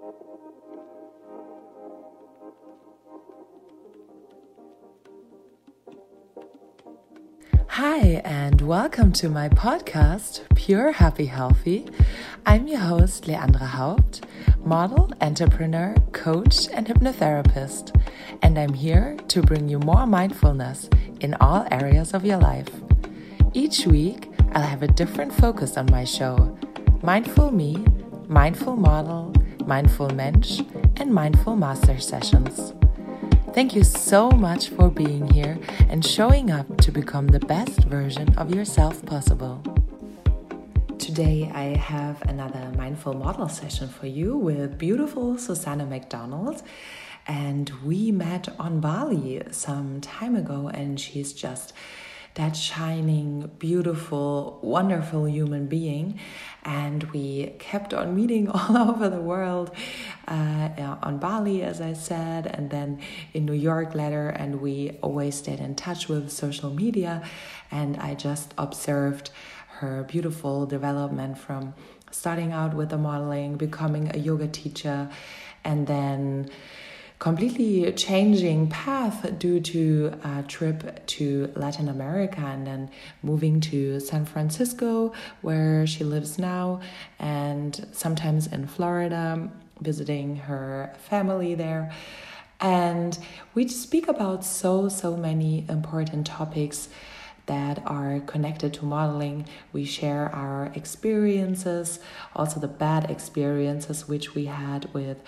Hi, and welcome to my podcast, Pure Happy Healthy. I'm your host, Leandra Haupt, model, entrepreneur, coach, and hypnotherapist. And I'm here to bring you more mindfulness in all areas of your life. Each week, I'll have a different focus on my show. Mindful Me, Mindful Model, Mindful Mensch, and Mindful Master Sessions. Thank you so much for being here and showing up to become the best version of yourself possible. Today I have another Mindful Model session for you with beautiful Susanna McDonald. And we met on Bali some time ago, and she's just that shining, beautiful, wonderful human being. And we kept on meeting all over the world, on Bali, as I said, and then in New York later. And we always stayed in touch with social media. And I just observed her beautiful development from starting out with the modeling, becoming a yoga teacher, and then completely changing path due to a trip to Latin America and then moving to San Francisco, where she lives now, and sometimes in Florida, visiting her family there. And we speak about so many important topics that are connected to modeling. We share our experiences, also the bad experiences which we had with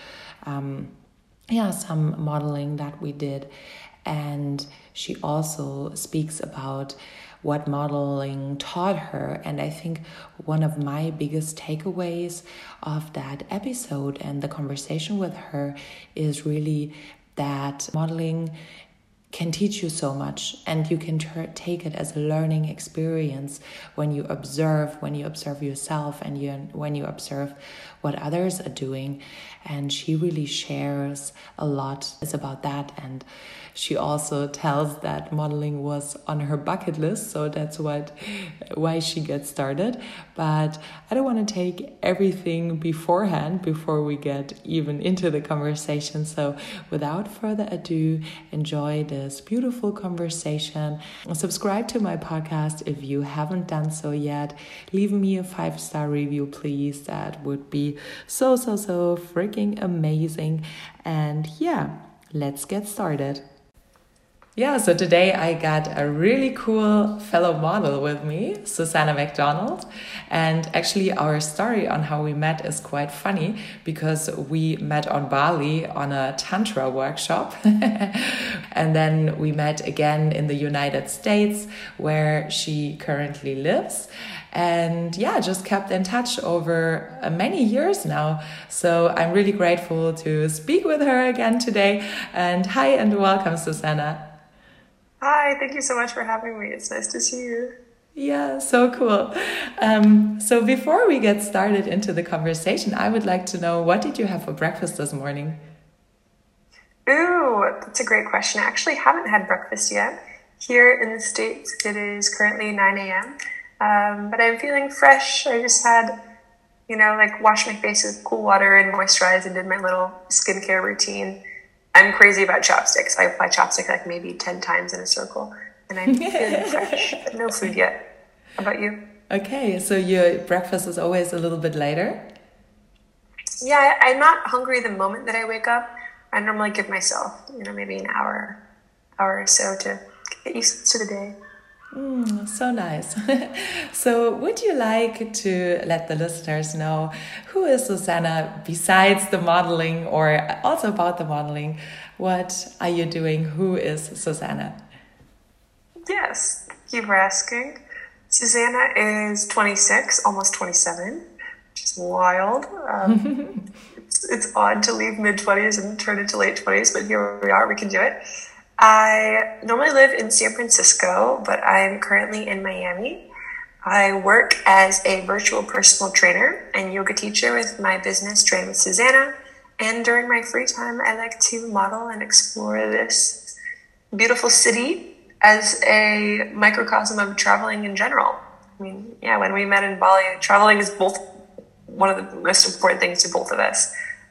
some modeling that we did. And she also speaks about what modeling taught her. And I think one of my biggest takeaways of that episode and the conversation with her is really that modeling can teach you so much, and you can take it as a learning experience when you observe yourself, and when you observe what others are doing. And she really shares a lot about that, and she also tells that modeling was on her bucket list, so that's why she gets started. But I don't want to take everything beforehand before we get even into the conversation. So without further ado, enjoy this beautiful conversation. Subscribe to my podcast if you haven't done so yet. Leave me a 5-star review, please. That would be so freaking amazing. And yeah, let's get started. Yeah, so today I got a really cool fellow model with me, Susanna McDonald. And actually our story on how we met is quite funny, because we met on Bali on a Tantra workshop. And then we met again in the United States, where she currently lives. And yeah, just kept in touch over many years now. So I'm really grateful to speak with her again today. And hi and welcome, Susanna. Hi, thank you so much for having me. It's nice to see you. Yeah, so cool. So before we get started into the conversation, I would like to know, what did you have for breakfast this morning? Ooh, that's a great question. I actually haven't had breakfast yet. Here in the States, it is currently 9 a.m. But I'm feeling fresh. I just had, washed my face with cool water and moisturized and did my little skincare routine. I'm crazy about chopsticks. I apply chopstick like maybe 10 times in a circle, and I'm feeling fresh, but no food yet. How about you? Okay, so your breakfast is always a little bit later? Yeah, I'm not hungry the moment that I wake up. I normally give myself, maybe an hour or so to get used to the day. So nice. So would you like to let the listeners know, who is Susanna besides the modeling, or also about the modeling? What are you doing? Who is Susanna? Yes, thank you for asking. Susanna is 26, almost 27, which is wild. It's odd to leave mid-20s and turn into late 20s, but here we are, we can do it. I normally live in San Francisco, but I'm currently in Miami. I work as a virtual personal trainer and yoga teacher with my business, Train with Susanna. And during my free time, I like to model and explore this beautiful city as a microcosm of traveling in general. I mean, yeah, when we met in Bali, traveling is both one of the most important things to both of us.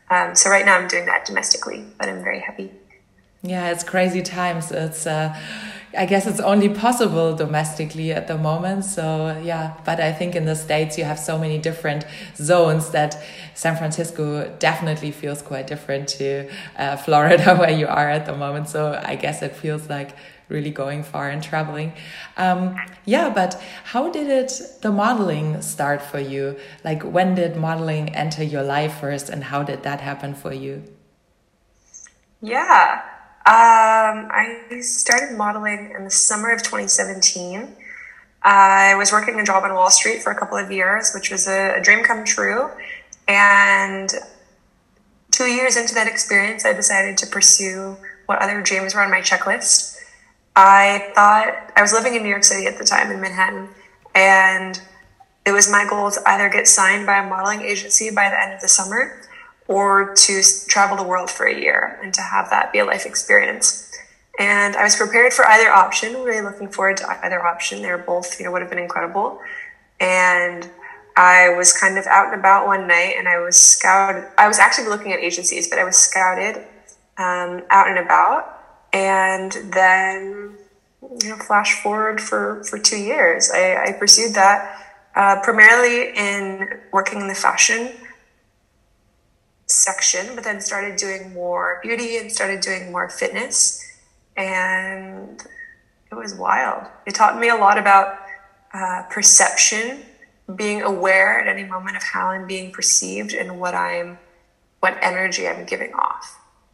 So right now I'm doing that domestically, but I'm very happy. Yeah, it's crazy times. It's I guess it's only possible domestically at the moment. So yeah, but I think in the States you have so many different zones that San Francisco definitely feels quite different to Florida where you are at the moment. So I guess it feels like really going far and traveling. Yeah, but how did the modeling start for you? Like when did modeling enter your life first and how did that happen for you? Yeah. I started modeling in the summer of 2017. I was working a job on Wall Street for a couple of years, which was a dream come true. And 2 years into that experience, I decided to pursue what other dreams were on my checklist. I was living in New York City at the time, in Manhattan, and it was my goal to either get signed by a modeling agency by the end of the summer or to travel the world for a year and to have that be a life experience. And I was prepared for either option, really looking forward to either option. They were both, would have been incredible. And I was kind of out and about one night and I was scouted. I was actually looking at agencies, but I was scouted out and about. And then, flash forward for 2 years. I pursued that primarily in working in the fashion section, but then started doing more beauty and started doing more fitness. And it was wild. It taught me a lot about perception, being aware at any moment of how I'm being perceived and what energy I'm giving off.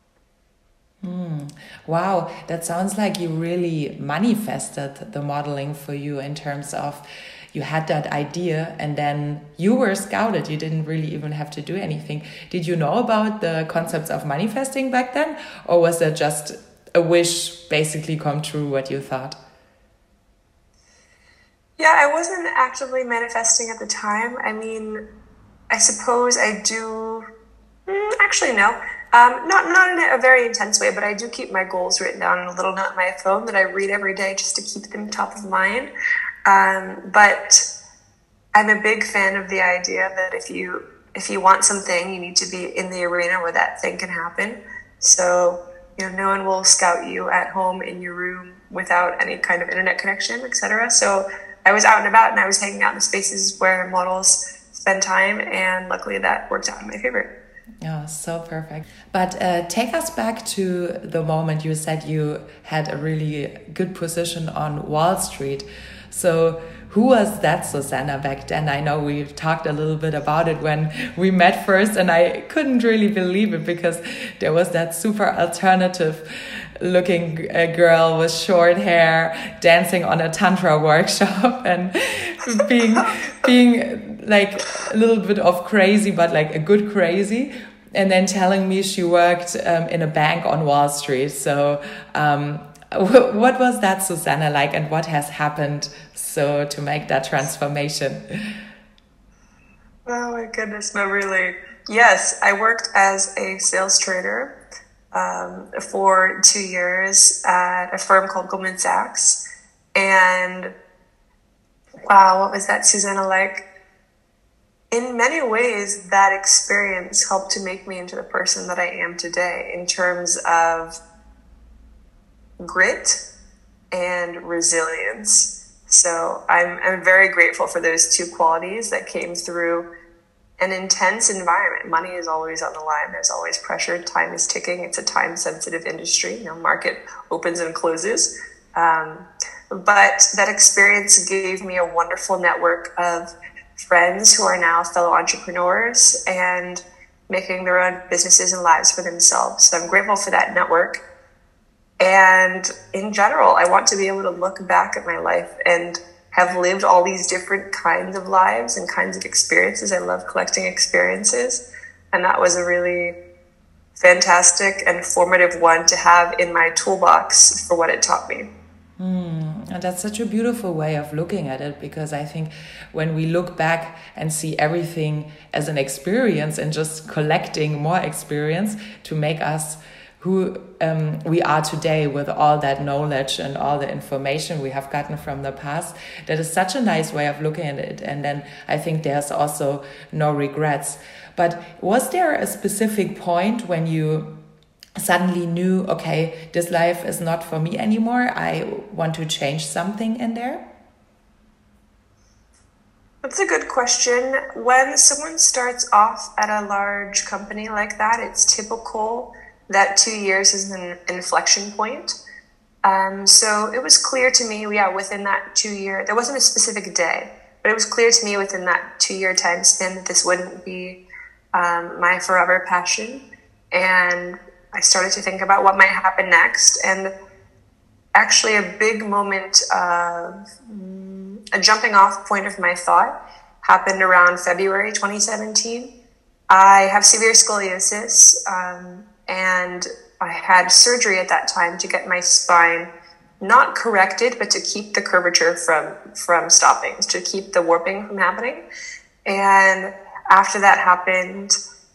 Wow, that sounds like you really manifested the modeling for you in terms of you had that idea and then you were scouted. You didn't really even have to do anything. Did you know about the concepts of manifesting back then? Or was that just a wish basically come true what you thought? Yeah, I wasn't actively manifesting at the time. I mean, I suppose I do. Actually, no. Not in a very intense way, but I do keep my goals written down in a little note on my phone that I read every day just to keep them top of mind. But I'm a big fan of the idea that if you want something, you need to be in the arena where that thing can happen. So, no one will scout you at home in your room without any kind of internet connection, etc. So I was out and about and I was hanging out in the spaces where models spend time, and luckily that worked out in my favor. Oh, so perfect. But take us back to the moment you said you had a really good position on Wall Street. So who was that Susanna back then? I know we talked a little bit about it when we met first, and I couldn't really believe it because there was that super alternative looking girl with short hair dancing on a tantra workshop and being like a little bit of crazy, but like a good crazy, and then telling me she worked in a bank on Wall Street. So what was that Susanna like, and what has happened so to make that transformation? Oh my goodness, no, really. Yes, I worked as a sales trader for 2 years at a firm called Goldman Sachs. And wow, what was that Susanna like? In many ways, that experience helped to make me into the person that I am today in terms of grit and resilience. So I'm very grateful for those two qualities that came through an intense environment. Money is always on the line. There's always pressure. Time is ticking. It's a time-sensitive industry. Market opens and closes. But that experience gave me a wonderful network of friends who are now fellow entrepreneurs and making their own businesses and lives for themselves. So I'm grateful for that network. And in general, I want to be able to look back at my life and have lived all these different kinds of lives and kinds of experiences. I love collecting experiences. And that was a really fantastic and formative one to have in my toolbox for what it taught me. And that's such a beautiful way of looking at it, because I think when we look back and see everything as an experience and just collecting more experience to make us who we are today with all that knowledge and all the information we have gotten from the past, that is such a nice way of looking at it. And then I think there's also no regrets. But was there a specific point when you suddenly knew, okay, this life is not for me anymore, I want to change something in there? That's a good question. When someone starts off at a large company like that, it's typical that 2 years is an inflection point. So it was clear to me, within that 2 year, there wasn't a specific day, but it was clear to me within that 2 year time span that this wouldn't be my forever passion. And I started to think about what might happen next. And actually a big moment of a jumping off point of my thought happened around February 2017. I have severe scoliosis, and I had surgery at that time to get my spine not corrected, but to keep the curvature from stopping, to keep the warping from happening. And after that happened,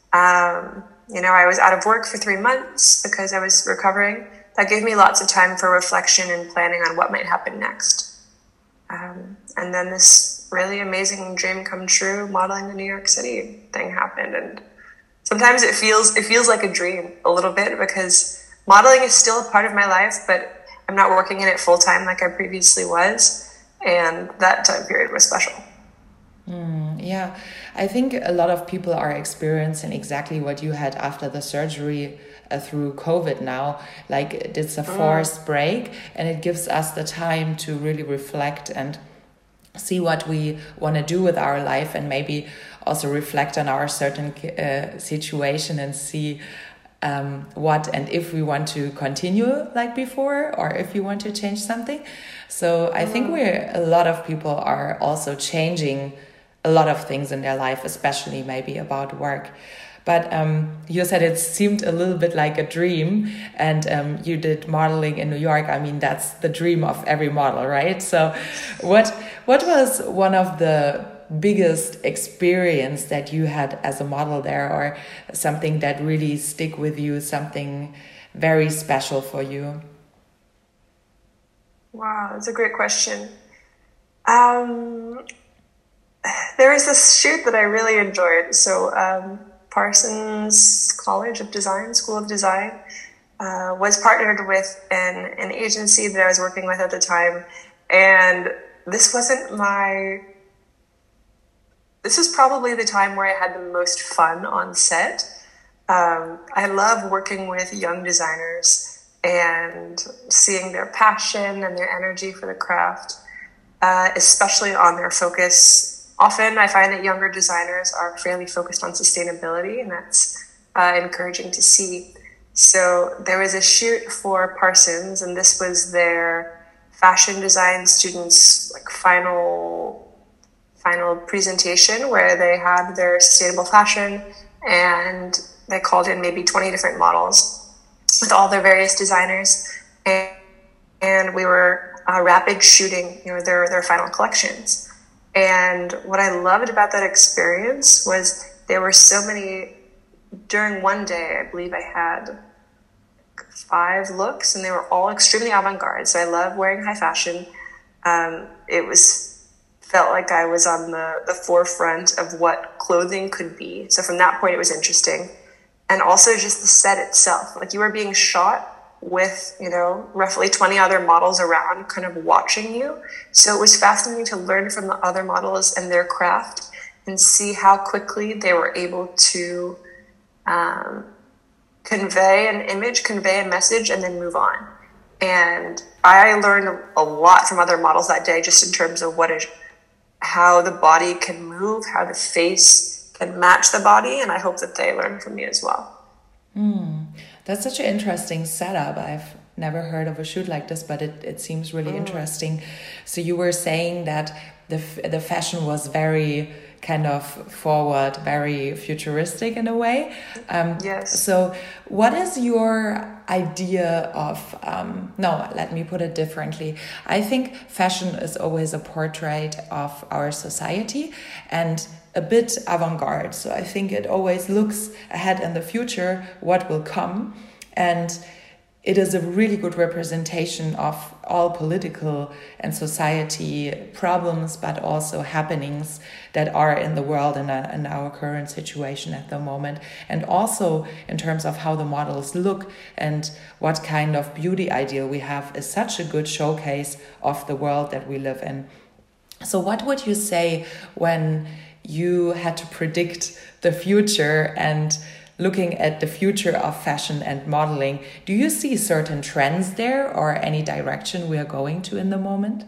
I was out of work for 3 months because I was recovering. That gave me lots of time for reflection and planning on what might happen next. And then this really amazing dream come true, modeling the New York City thing happened. And sometimes it feels like a dream a little bit, because modeling is still a part of my life, but I'm not working in it full time like I previously was. And that time period was special. Yeah, I think a lot of people are experiencing exactly what you had after the surgery through COVID now. Like, it's a forced break, and it gives us the time to really reflect and see what we want to do with our life, and maybe also reflect on our certain situation and see what and if we want to continue like before, or if we want to change something. So I think a lot of people are also changing a lot of things in their life, especially maybe about work. But you said it seemed a little bit like a dream, and you did modeling in New York. I mean, that's the dream of every model, right? So what was one of the biggest experience that you had as a model there, or something that really stick with you, something very special for you? Wow, that's a great question. There was this shoot that I really enjoyed. So Parsons College of Design, School of Design, was partnered with an agency that I was working with at the time. And this was probably the time where I had the most fun on set. I love working with young designers and seeing their passion and their energy for the craft, especially on their focus. Often I find that younger designers are fairly focused on sustainability, and that's encouraging to see. So there was a shoot for Parsons, and this was their fashion design students' final presentation, where they had their sustainable fashion, and they called in maybe 20 different models with all their various designers, and we were rapid shooting, their final collections. And what I loved about that experience was there were so many. During one day, I believe I had 5 looks, and they were all extremely avant-garde. So I love wearing high fashion. Felt like I was on the forefront of what clothing could be. So from that point, it was interesting. And also just the set itself. Like, you were being shot with, roughly 20 other models around kind of watching you. So it was fascinating to learn from the other models and their craft and see how quickly they were able to convey an image, convey a message, and then move on. And I learned a lot from other models that day, just in terms of how the body can move, how the face can match the body. And I hope that they learn from me as well. That's such an interesting setup. I've never heard of a shoot like this, but it seems really interesting. So you were saying that the fashion was very kind of forward, very futuristic in a way. Yes. So what is your idea of, let me put it differently. I think fashion is always a portrait of our society and a bit avant-garde. So I think it always looks ahead in the future, what will come. And it is a really good representation of all political and society problems, but also happenings that are in the world in our current situation at the moment. And also in terms of how the models look and what kind of beauty ideal we have is such a good showcase of the world that we live in. So what would you say when you had to predict the future and looking at the future of fashion and modeling, do you see certain trends there or any direction we are going to in the moment?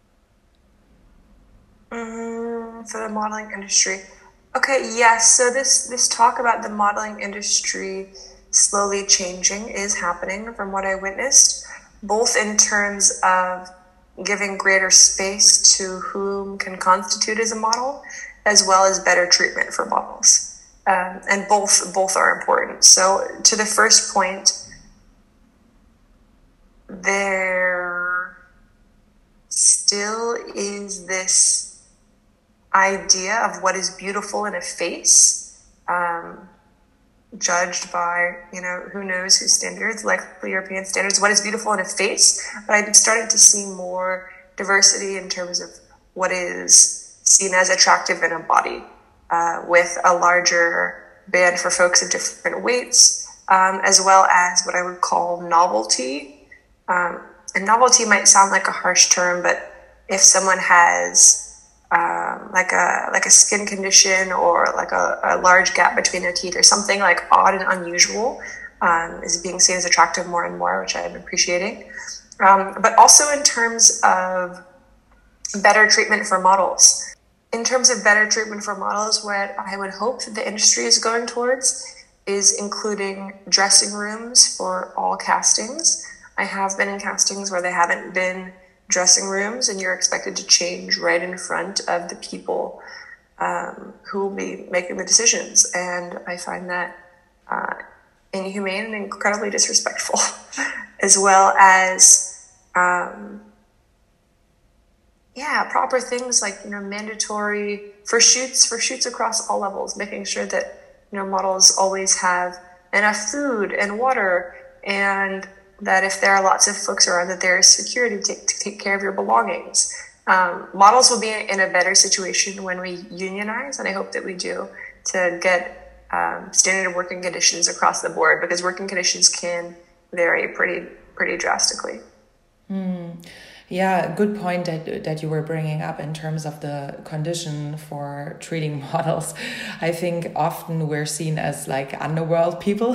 For the modeling industry. Okay, yes. So this talk about the modeling industry slowly changing is happening from what I witnessed, both in terms of giving greater space to whom can constitute as a model, as well as better treatment for models. And both are important. So to the first point, there still is this idea of what is beautiful in a face, judged by, who knows whose standards, likely European standards, what is beautiful in a face. But I'm starting to see more diversity in terms of what is seen as attractive in a body. With a larger band for folks of different weights, as well as what I would call novelty. And novelty might sound like a harsh term, but if someone has like a skin condition or like a large gap between their teeth or something like odd and unusual, is being seen as attractive more and more, which I'm appreciating. But also in terms of better treatment for models. In terms of better treatment for models, what I would hope that the industry is going towards is including dressing rooms for all castings. I have been in castings where there haven't been dressing rooms, and you're expected to change right in front of the people who will be making the decisions. And I find that inhumane and incredibly disrespectful, as well as proper things like, mandatory for shoots across all levels, making sure that, models always have enough food and water, and that if there are lots of folks around, that there is security to take care of your belongings. Models will be in a better situation when we unionize, and I hope that we do, to get standard working conditions across the board, because working conditions can vary pretty drastically. Yeah, good point that you were bringing up in terms of the condition for treating models. I think often we're seen as like underworld people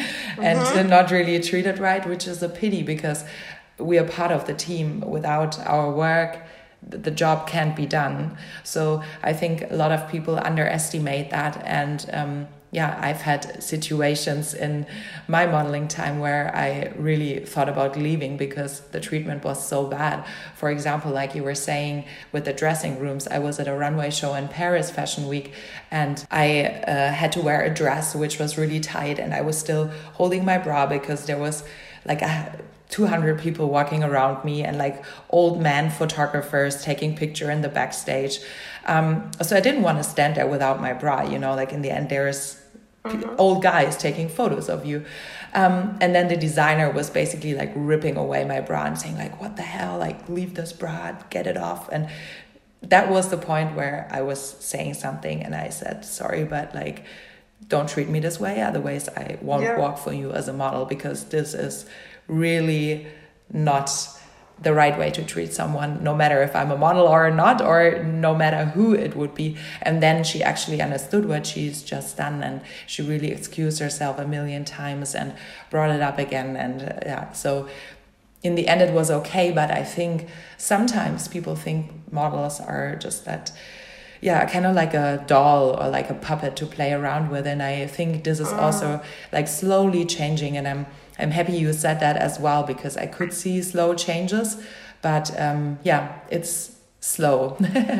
and not really treated right, which is a pity because we are part of the team. Without our work, the job can't be done. So I think a lot of people underestimate that, and I've had situations in my modeling time where I really thought about leaving because the treatment was so bad. For example, like you were saying with the dressing rooms, I was at a runway show in Paris Fashion Week, and I had to wear a dress which was really tight, and I was still holding my bra because there was like 200 people walking around me and like old man photographers taking picture in the backstage. So I didn't want to stand there without my bra, like in the end there's old guys taking photos of you. And then the designer was basically like ripping away my bra and saying like, what the hell, like leave this bra, get it off. And that was the point where I was saying something and I said, sorry, but like, don't treat me this way. Otherwise I won't walk for you as a model, because this is really not the right way to treat someone, no matter if I'm a model or not, or no matter who it would be. And then she actually understood what she's just done, and she really excused herself a million times and brought it up again. And so in the end it was okay. But I think sometimes people think models are just that, kind of like a doll or like a puppet to play around with. And I think this is also like slowly changing, and I'm happy you said that as well, because I could see slow changes, but it's slow,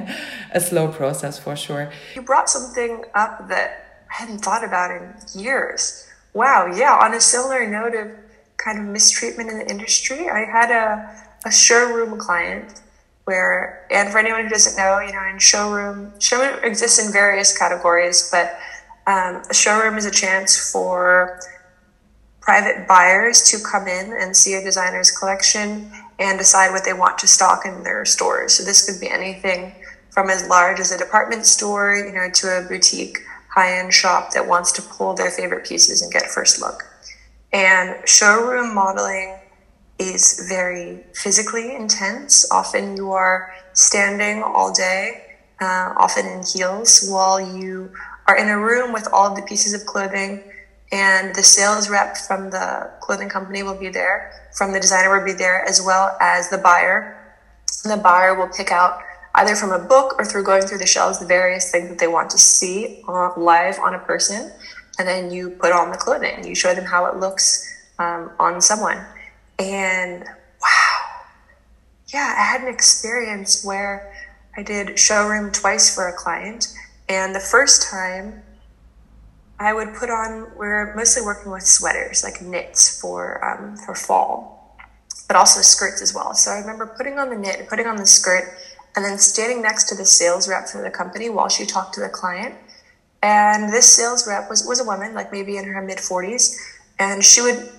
a slow process for sure. You brought something up that I hadn't thought about in years. Wow, yeah, on a similar note of kind of mistreatment in the industry, I had a showroom client where, and for anyone who doesn't know, in showroom exists in various categories, but a showroom is a chance for private buyers to come in and see a designer's collection and decide what they want to stock in their stores. So this could be anything from as large as a department store, to a boutique high-end shop that wants to pull their favorite pieces and get first look. And showroom modeling is very physically intense. Often you are standing all day, often in heels, while you are in a room with all of the pieces of clothing, and the sales rep from the clothing company will be there, from the designer will be there, as well as the buyer. And the buyer will pick out, either from a book or through going through the shelves, the various things that they want to see live on a person. And then you put on the clothing. You show them how it looks on someone. And wow. Yeah, I had an experience where I did showroom twice for a client. And the first time I would put on, we're mostly working with sweaters, like knits for fall, but also skirts as well. So I remember putting on the knit, putting on the skirt, and then standing next to the sales rep for the company while she talked to the client. And this sales rep was a woman, like maybe in her mid-40s, and she would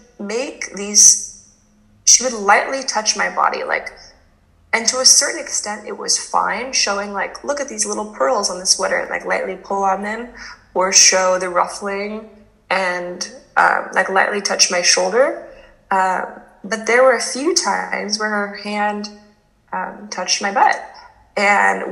lightly touch my body, and to a certain extent it was fine, showing look at these little pearls on the sweater, and lightly pull on them, or show the ruffling and lightly touch my shoulder. But there were a few times where her hand touched my butt, and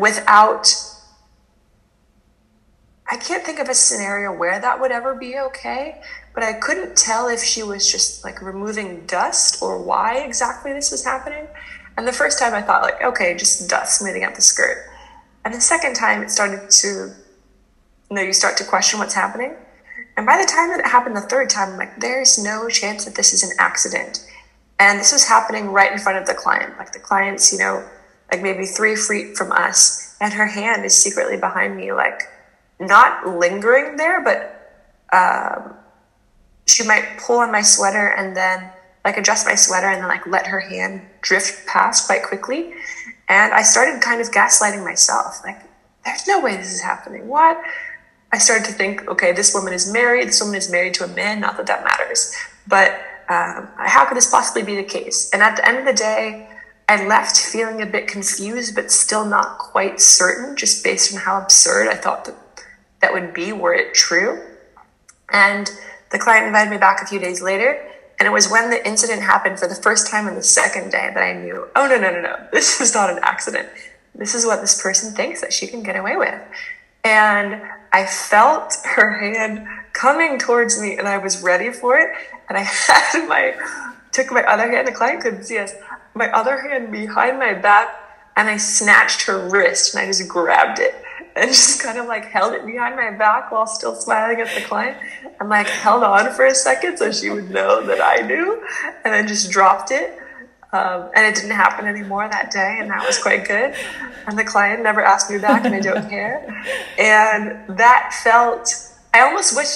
I can't think of a scenario where that would ever be okay, but I couldn't tell if she was just removing dust or why exactly this was happening. And the first time I thought okay, just dust smoothing out the skirt. And the second time it started to, you start to question what's happening. And by the time that it happened the third time, I'm there's no chance that this is an accident. And this was happening right in front of the client. The client's, maybe 3 feet from us, and her hand is secretly behind me, not lingering there, but she might pull on my sweater and then adjust my sweater and then let her hand drift past quite quickly. And I started kind of gaslighting myself. There's no way this is happening. What? I started to think, okay, this woman is married. This woman is married to a man. Not that matters. But how could this possibly be the case? And at the end of the day, I left feeling a bit confused, but still not quite certain, just based on how absurd I thought that would be were it true. And the client invited me back a few days later, and it was when the incident happened for the first time on the second day that I knew, oh, no, this is not an accident. This is what this person thinks that she can get away with. And I felt her hand coming towards me, and I was ready for it. And I had took my other hand, the client couldn't see us, my other hand behind my back, and I snatched her wrist, and I just grabbed it and just kind of held it behind my back while still smiling at the client, and held on for a second so she would know that I knew, and then just dropped it. And it didn't happen anymore that day, and that was quite good. And the client never asked me back, and I don't care. And that felt, I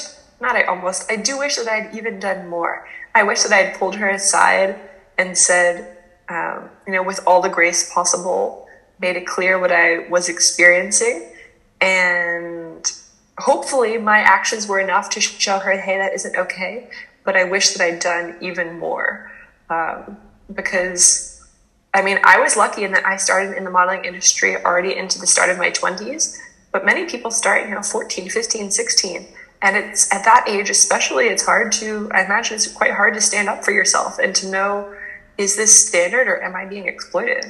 do wish that I'd even done more. I wish that I'd pulled her aside and said, with all the grace possible, made it clear what I was experiencing. And hopefully my actions were enough to show her, hey, that isn't okay. But I wish that I'd done even more. Because, I was lucky in that I started in the modeling industry already into the start of my 20s. But many people start, 14, 15, 16. And it's at that age, especially, I imagine it's quite hard to stand up for yourself and to know, is this standard or am I being exploited?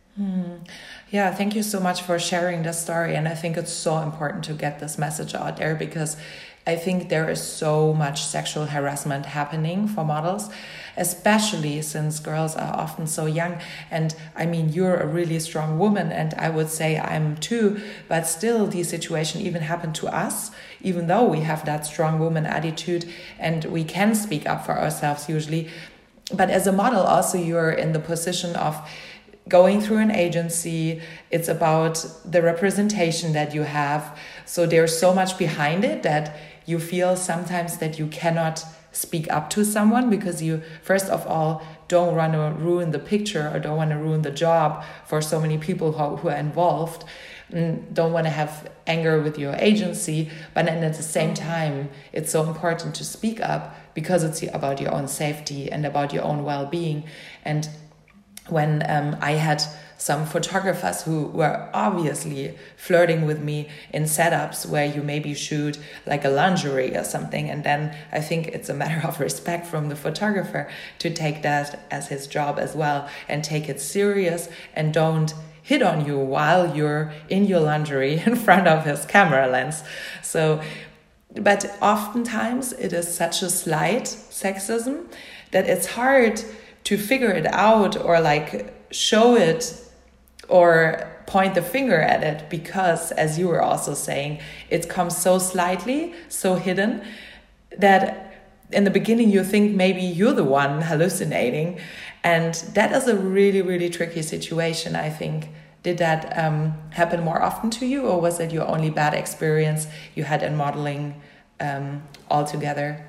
Yeah, thank you so much for sharing this story. And I think it's so important to get this message out there, because I think there is so much sexual harassment happening for models, especially since girls are often so young. And you're a really strong woman, and I would say I'm too, but still these situations even happen to us, even though we have that strong woman attitude and we can speak up for ourselves usually. But as a model also, you're in the position of going through an agency. It's about the representation that you have. So there's so much behind it that you feel sometimes that you cannot speak up to someone because you, first of all, don't want to ruin the picture or don't want to ruin the job for so many people who are involved. don't want to have anger with your agency, but then at the same time, it's so important to speak up because it's about your own safety and about your own well-being. And when I had some photographers who were obviously flirting with me in setups where you maybe shoot like a lingerie or something, and then I think it's a matter of respect from the photographer to take that as his job as well and take it serious and don't hit on you while you're in your lingerie in front of his camera lens. So, but oftentimes it is such a slight sexism that it's hard to figure it out or like show it or point the finger at it, because as you were also saying, it comes so slightly, so hidden, that in the beginning you think maybe you're the one hallucinating, and that is a really, really tricky situation, I think. Did that happen more often to you, or was it your only bad experience you had in modeling altogether?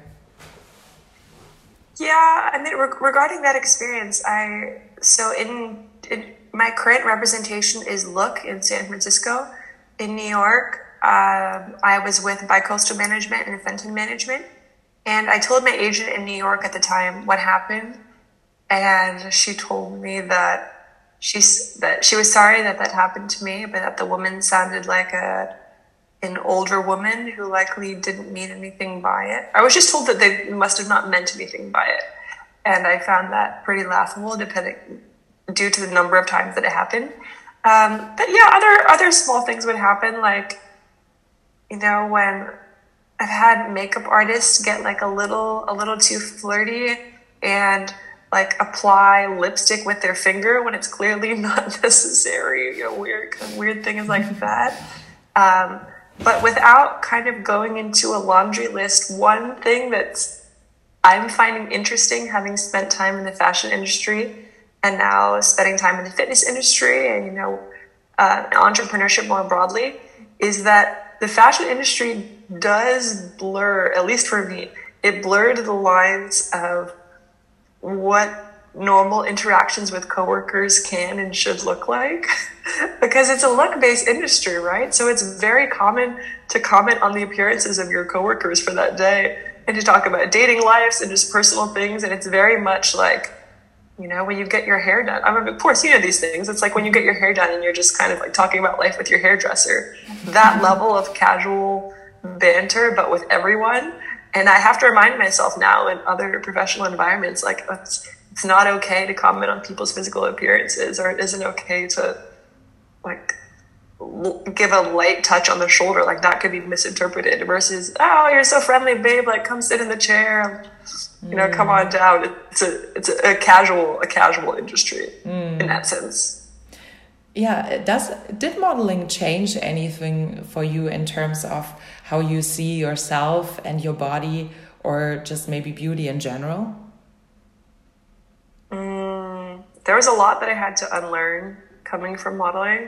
Yeah, I mean, regarding that experience, in my current representation is Look in San Francisco. In New York, I was with Bicoastal Management and Fenton Management, and I told my agent in New York at the time what happened, and she told me that she was sorry that happened to me, but that the woman sounded like an older woman who likely didn't mean anything by it. I was just told that they must have not meant anything by it. And I found that pretty laughable due to the number of times that it happened. But yeah, other small things would happen. Like, you know, when I've had makeup artists get like a little too flirty and like apply lipstick with their finger when it's clearly not necessary. You know, weird things like that. But without kind of going into a laundry list, one thing that I'm finding interesting, having spent time in the fashion industry and now spending time in the fitness industry and, you know, entrepreneurship more broadly, is that the fashion industry does blur, at least for me, it blurred the lines of what normal interactions with coworkers can and should look like, because it's a look-based industry, right? So it's very common to comment on the appearances of your coworkers for that day and to talk about dating lives and just personal things. And it's very much like, you know, when you get your hair done. I mean, of course, you know these things. It's like when you get your hair done and you're just kind of like talking about life with your hairdresser. That level of casual banter, but with everyone. And I have to remind myself now in other professional environments, like, it's not okay to comment on people's physical appearances, or it isn't okay to like give a light touch on the shoulder. Like that could be misinterpreted versus, oh, you're so friendly, babe. Like come sit in the chair, you know, come on down. It's a casual industry in that sense. Yeah. Did modeling change anything for you in terms of how you see yourself and your body, or just maybe beauty in general? There was a lot that I had to unlearn coming from modeling.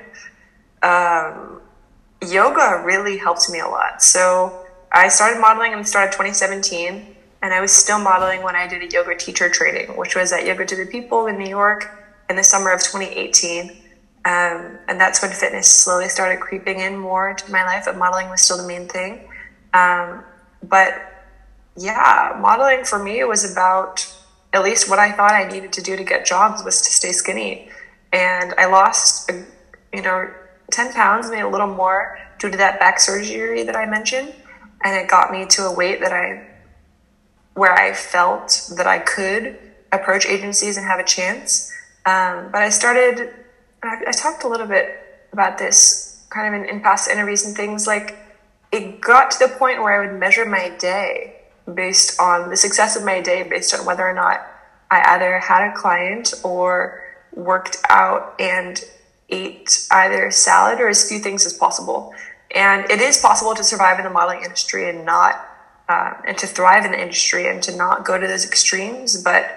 Yoga really helped me a lot. So I started modeling in the start of 2017, and I was still modeling when I did a yoga teacher training, which was at Yoga to the People in New York in the summer of 2018. And that's when fitness slowly started creeping in more into my life, but modeling was still the main thing. But yeah, modeling for me was about, at least what I thought I needed to do to get jobs was to stay skinny. And I lost, 10 pounds, maybe a little more, due to that back surgery that I mentioned. And it got me to a weight where I felt that I could approach agencies and have a chance. But I talked a little bit about this kind of in past interviews and things. Like, it got to the point where I would measure my day based on the success of my day, based on whether or not I either had a client or worked out and ate either salad or as few things as possible. And it is possible to survive in the modeling industry and to thrive in the industry and to not go to those extremes. But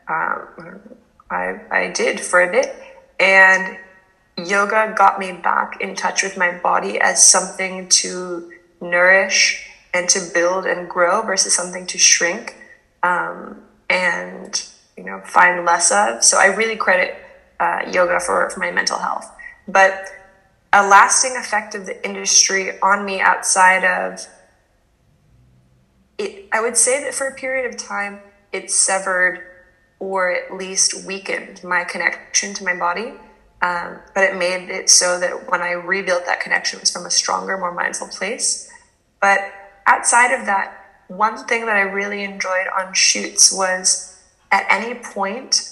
I did for a bit, and yoga got me back in touch with my body as something to nourish and to build and grow versus something to shrink and find less of. So I really credit yoga for my mental health. But a lasting effect of the industry on me outside of it. I would say that for a period of time, it severed or at least weakened my connection to my body. But it made it so that when I rebuilt that connection, it was from a stronger, more mindful place. But outside of that, one thing that I really enjoyed on shoots was at any point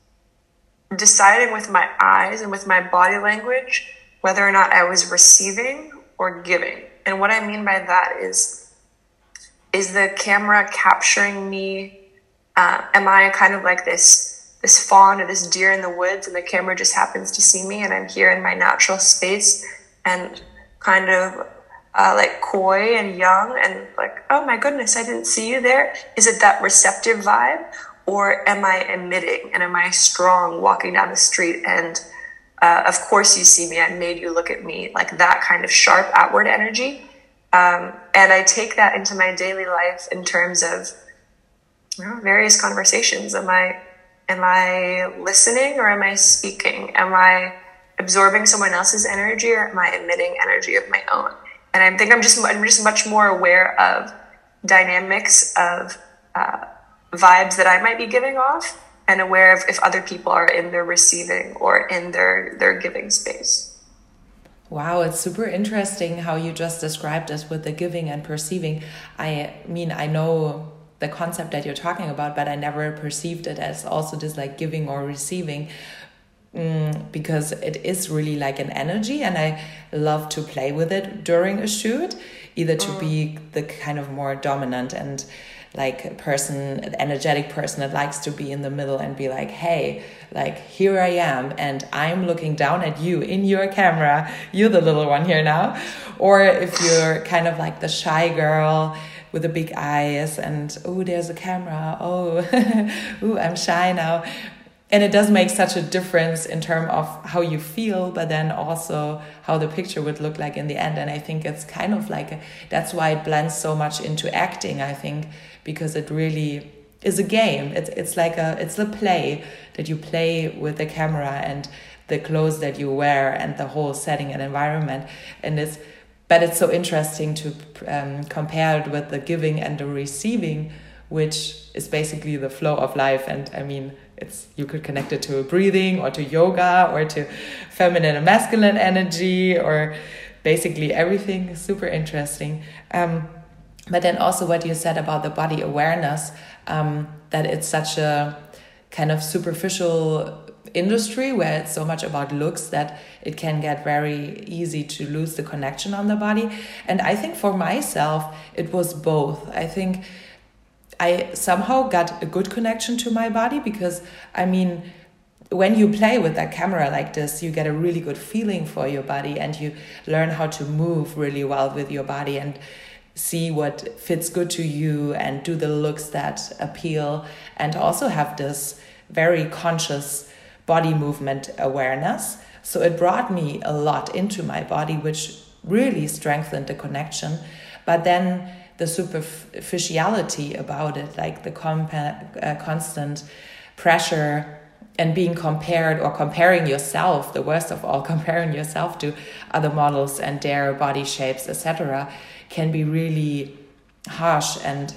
deciding with my eyes and with my body language whether or not I was receiving or giving. And what I mean by that is the camera capturing me? Am I kind of like this fawn or this deer in the woods, and the camera just happens to see me and I'm here in my natural space and kind of like coy and young and like, oh my goodness, I didn't see you there? Is it that receptive vibe? Or am I emitting and am I strong walking down the street and of course you see me, I made you look at me, like that kind of sharp outward energy. And I take that into my daily life in terms of various conversations. Am I listening or am I speaking? Am I absorbing someone else's energy or am I emitting energy of my own? And I think I'm just much more aware of dynamics of vibes that I might be giving off, and aware of if other people are in their receiving or in their giving space. Wow, it's super interesting how you just described this with the giving and perceiving. I mean, I know the concept that you're talking about, but I never perceived it as also this like giving or receiving, because it is really like an energy, and I love to play with it during a shoot, either to be the kind of more dominant and like an energetic person that likes to be in the middle and be like, hey, like here I am and I'm looking down at you in your camera, you're the little one here now. Or if you're kind of like the shy girl with the big eyes and, oh, there's a camera, oh, ooh, I'm shy now. And it does make such a difference in terms of how you feel, but then also how the picture would look like in the end. And I think it's kind of like, that's why it blends so much into acting, I think, because it really is a game. It's a play that you play with the camera and the clothes that you wear and the whole setting and environment. But it's so interesting to compare it with the giving and the receiving, which is basically the flow of life. And I mean, you could connect it to breathing or to yoga or to feminine and masculine energy, or basically everything is super interesting. But then also what you said about the body awareness, that it's such a kind of superficial industry where it's so much about looks that it can get very easy to lose the connection on the body. And I think for myself, it was both. I think I somehow got a good connection to my body because, I mean, when you play with that camera like this, you get a really good feeling for your body and you learn how to move really well with your body and see what fits good to you and do the looks that appeal, and also have this very conscious body movement awareness. So it brought me a lot into my body, which really strengthened the connection. But then the superficiality about it, like the constant pressure and being compared or comparing yourself, the worst of all, comparing yourself to other models and their body shapes, etc., can be really harsh and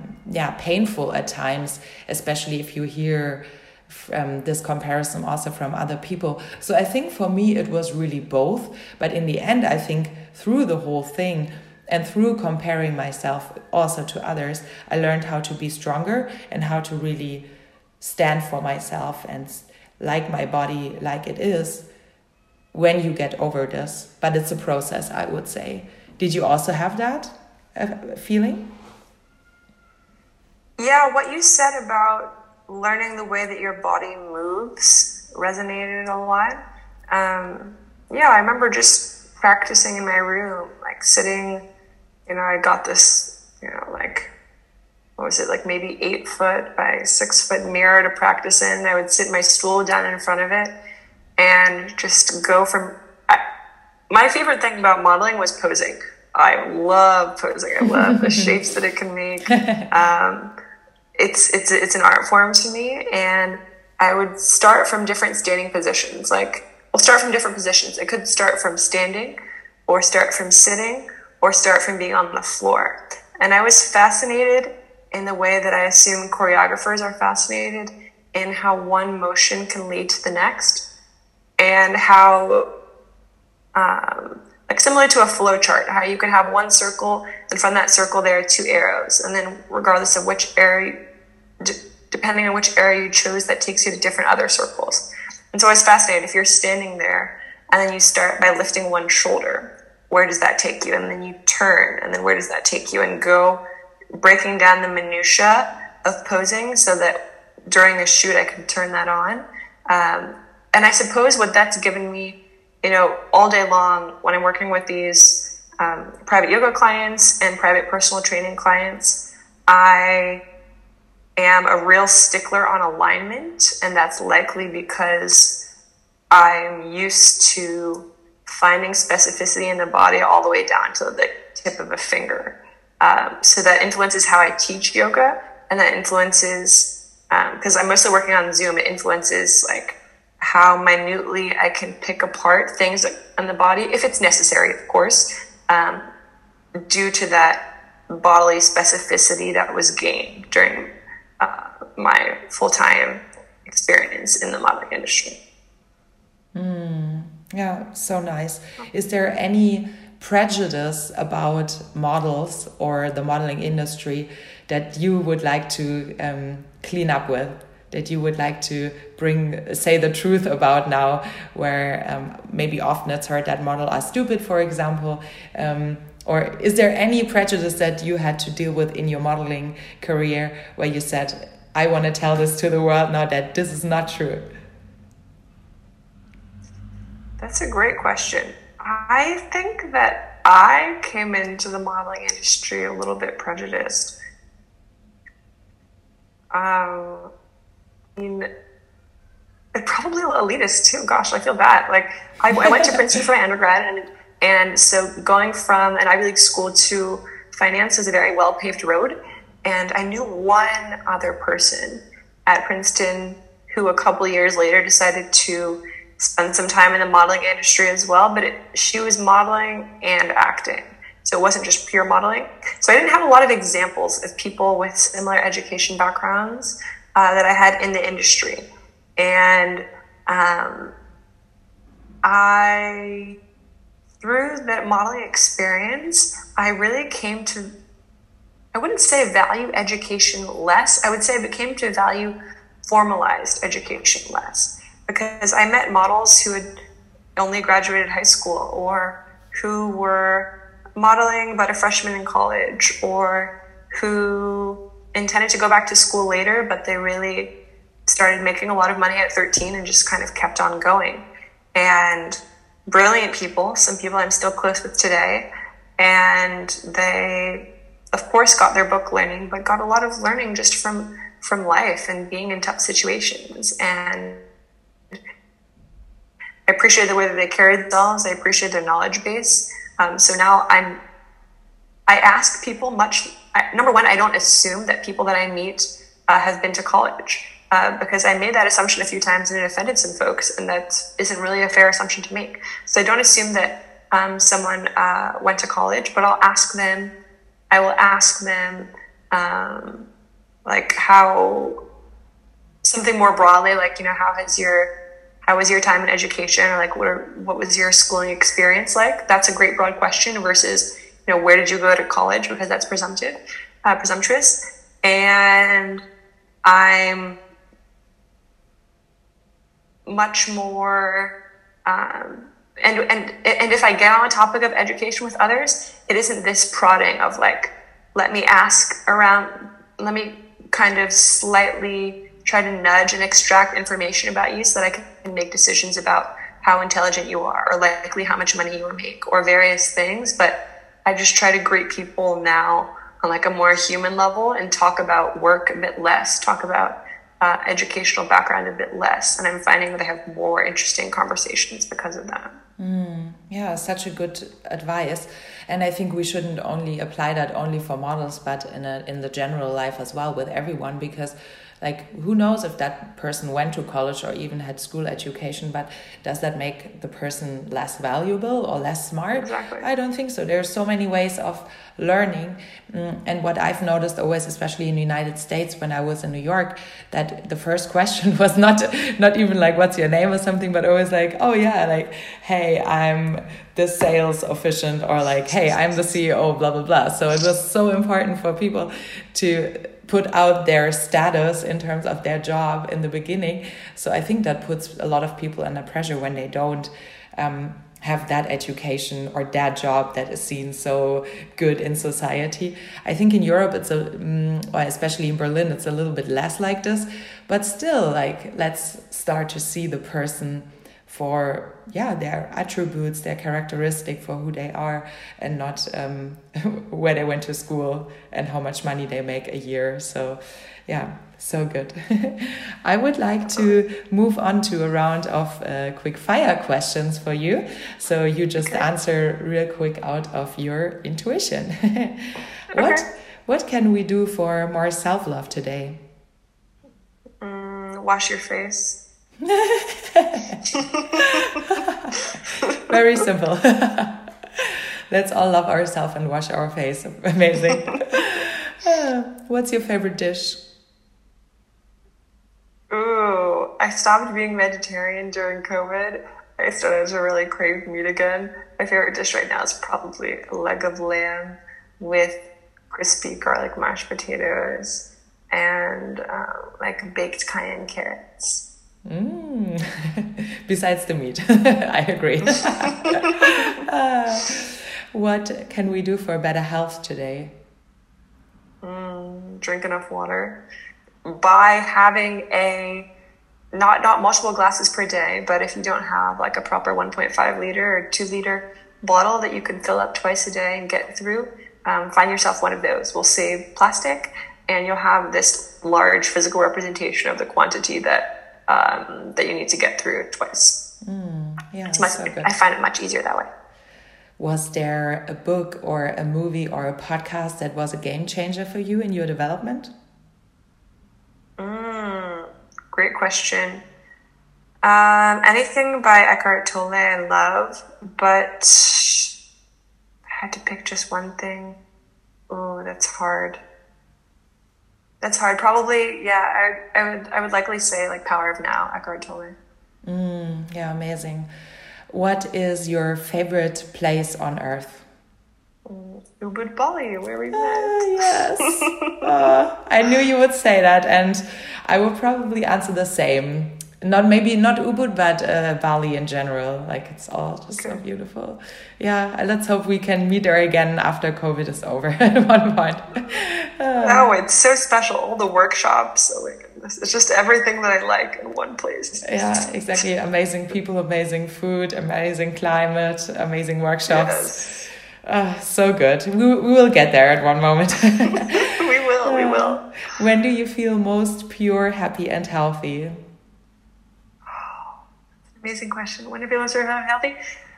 painful at times, especially if you hear this comparison also from other people. So I think for me it was really both, but in the end I think through the whole thing and through comparing myself also to others, I learned how to be stronger and how to really stand for myself and like my body like it is when you get over this. But it's a process, I would say. Did you also have that feeling? Yeah, what you said about learning the way that your body moves resonated a lot. I remember just practicing in my room, like sitting, I got this, what was it, like maybe 8 foot by 6 foot mirror to practice in. I would sit my stool down in front of it and just go from... My favorite thing about modeling was posing. I love posing. I love the shapes that it can make. It's an art form to me, and I would start from different standing positions. Like will start from different positions. It could start from standing, or start from sitting, or start from being on the floor. And I was fascinated in the way that I assume choreographers are fascinated in how one motion can lead to the next, and how, like similar to a flow chart, how you can have one circle, and from that circle there are two arrows, and then regardless of which area, depending on which area you chose, that takes you to different other circles. And so I was fascinated, if you're standing there and then you start by lifting one shoulder, where does that take you? And then you turn, and then where does that take you? And go breaking down the minutia of posing so that during a shoot I can turn that on. And I suppose what that's given me, you know, all day long when I'm working with these private yoga clients and private personal training clients, I am a real stickler on alignment, and that's likely because I'm used to finding specificity in the body all the way down to the tip of a finger. So that influences how I teach yoga, and that influences, because I'm mostly working on Zoom, it influences like how minutely I can pick apart things in the body, if it's necessary, of course, due to that bodily specificity that was gained during my full-time experience in the modeling industry. Yeah, so nice. Is there any prejudice about models or the modeling industry that you would like to clean up with, that you would like to say the truth about now, where maybe often it's heard that models are stupid, for example, or is there any prejudice that you had to deal with in your modeling career where you said, I want to tell this to the world now that this is not true? That's a great question. I think that I came into the modeling industry a little bit prejudiced. I mean, probably elitist too. Gosh, I feel bad. Like I went to Princeton for my undergrad, and so going from an Ivy League school to finance was a very well-paved road. And I knew one other person at Princeton who a couple years later decided to spend some time in the modeling industry as well, but she was modeling and acting. So it wasn't just pure modeling. So I didn't have a lot of examples of people with similar education backgrounds that I had in the industry. And through that modeling experience, I really came to, I wouldn't say value education less, I would say I came to value formalized education less. Because I met models who had only graduated high school, or who were modeling but a freshman in college, or who intended to go back to school later, but they really started making a lot of money at 13 and just kind of kept on going. And brilliant people, some people I'm still close with today, and they, of course, got their book learning, but got a lot of learning just from life and being in tough situations. And I appreciate the way that they carry themselves. I appreciate their knowledge base. So now I ask people number one, I don't assume that people that I meet have been to college, because I made that assumption a few times and it offended some folks, and that isn't really a fair assumption to make. So I don't assume that someone went to college, but I will ask them like how, something more broadly, like, you know, how was your time in education, or like what was your schooling experience like? That's a great broad question versus, you know, where did you go to college, because that's presumptuous. And I'm much more and if I get on the topic of education with others, it isn't this prodding of like, let me kind of slightly try to nudge and extract information about you so that I can make decisions about how intelligent you are, or likely how much money you will make, or various things. But I just try to greet people now on like a more human level and talk about work a bit less, talk about educational background a bit less. And I'm finding that I have more interesting conversations because of that. Yeah, such a good advice. And I think we shouldn't only apply that only for models, but in the general life as well with everyone, because like who knows if that person went to college or even had school education, but does that make the person less valuable or less smart? Exactly. I don't think so. There's so many ways of learning. And what I've noticed always, especially in the United States when I was in New York, that the first question was not even like, what's your name or something, but always like, oh yeah, like, hey, I'm the sales officiant, or like, hey, I'm the CEO, blah, blah, blah. So it was so important for people to put out their status in terms of their job in the beginning. So I think that puts a lot of people under pressure when they don't have that education or that job that is seen so good in society. I think in Europe, it's or especially in Berlin, it's a little bit less like this, but still, like, let's start to see the person for their attributes, their characteristic, for who they are, and not where they went to school and how much money they make a year. So so good. I would like to move on to a round of quick fire questions for you. So you just answer real quick out of your intuition. What can we do for more self-love today? Wash your face. Very simple. Let's all love ourselves and wash our face. Amazing. What's your favorite dish? Ooh, I stopped being vegetarian during COVID. I started to really crave meat again. My favorite dish right now is probably a leg of lamb with crispy garlic mashed potatoes and like baked cayenne carrots. Besides the meat. I agree. What can we do for better health today? Drink enough water. By having not multiple glasses per day, but if you don't have like a proper 1.5 liter or 2 liter bottle that you can fill up twice a day and get through, find yourself one of those. We'll save plastic, and you'll have this large physical representation of the quantity that you need to get through twice. So good. I find it much easier that way. Was there a book or a movie or a podcast that was a game changer for you in your development? Great question. Anything by Eckhart Tolle I love, but I had to pick just one thing. Oh, that's hard. Probably, I would likely say like Power of Now, Eckhart Tolle. Amazing. What is your favorite place on earth? Ubud, Bali, where we met. Yes. I knew you would say that, and I would probably answer the same. Not Ubud, but Bali in general. Like, it's all just so beautiful. Yeah, let's hope we can meet there again after COVID is over at one point. It's so special. All the workshops. Oh my goodness. It's just everything that I like in one place. Yeah, exactly. Amazing people, amazing food, amazing climate, amazing workshops. Yes. So good. We will get there at one moment. We will. When do you feel most pure, happy, and healthy? Amazing question. When do I feel most healthy?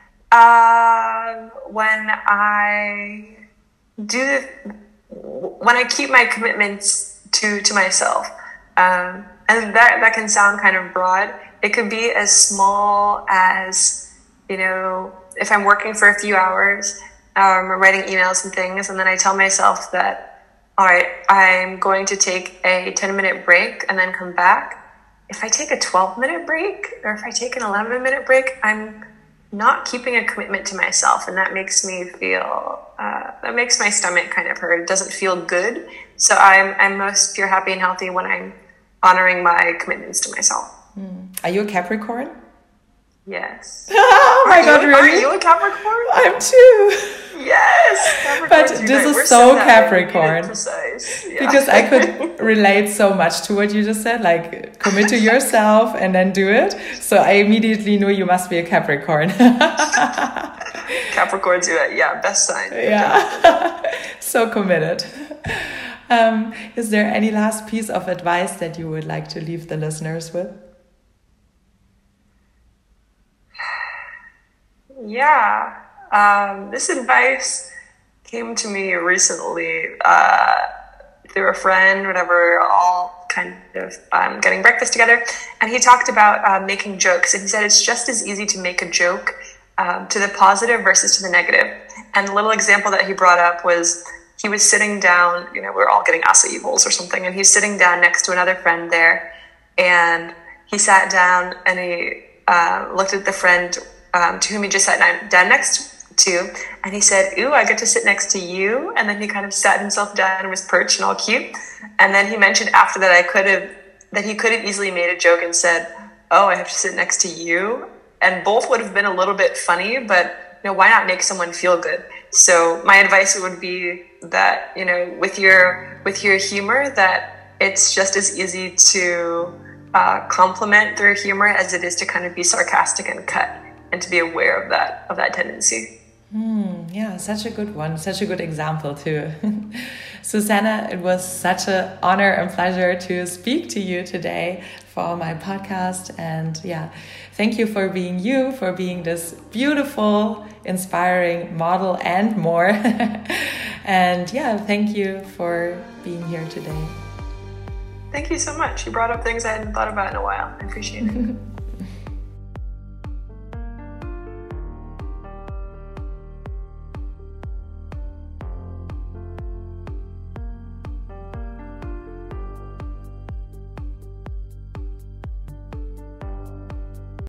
When I keep my commitments to myself, and that can sound kind of broad. It could be as small as, if I'm working for a few hours, or writing emails and things, and then I tell myself that, all right, I'm going to take a 10-minute break and then come back. If I take a 12-minute break, or if I take an 11-minute break, I'm not keeping a commitment to myself, and that makes me feel, that makes my stomach kind of hurt. It doesn't feel good. So I'm most pure, happy, and healthy when I'm honoring my commitments to myself. Are you a Capricorn? Yes. Oh my God, really? Are you a Capricorn? I'm too. Yes. But this is so Capricorn. Because I could relate so much to what you just said, like commit to yourself and then do it. So I immediately knew you must be a Capricorn. Capricorns do that. Yeah, best sign. Yeah. So committed. Is there any last piece of advice that you would like to leave the listeners with? Yeah. This advice came to me recently through a friend, whenever all kind of getting breakfast together. And he talked about making jokes. And he said it's just as easy to make a joke to the positive versus to the negative. And the little example that he brought up was he was sitting down, we're all getting acai bowls or something, and he's sitting down next to another friend there. And he sat down and he looked at the friend to whom he just sat down next to, and he said, "Ooh, I get to sit next to you." And then he kind of sat himself down and was perched and all cute. And then he mentioned after that he could have easily made a joke and said, "Oh, I have to sit next to you." And both would have been a little bit funny, but why not make someone feel good? So my advice would be that, with your humor, that it's just as easy to compliment through humor as it is to kind of be sarcastic and cut, and to be aware of that tendency. Yeah, such a good one, such a good example too. Susanna, it was such an honor and pleasure to speak to you today for my podcast. And yeah, thank you for being you, for being this beautiful, inspiring model and more. And yeah, thank you for being here today. Thank you so much. You brought up things I hadn't thought about in a while. I appreciate it.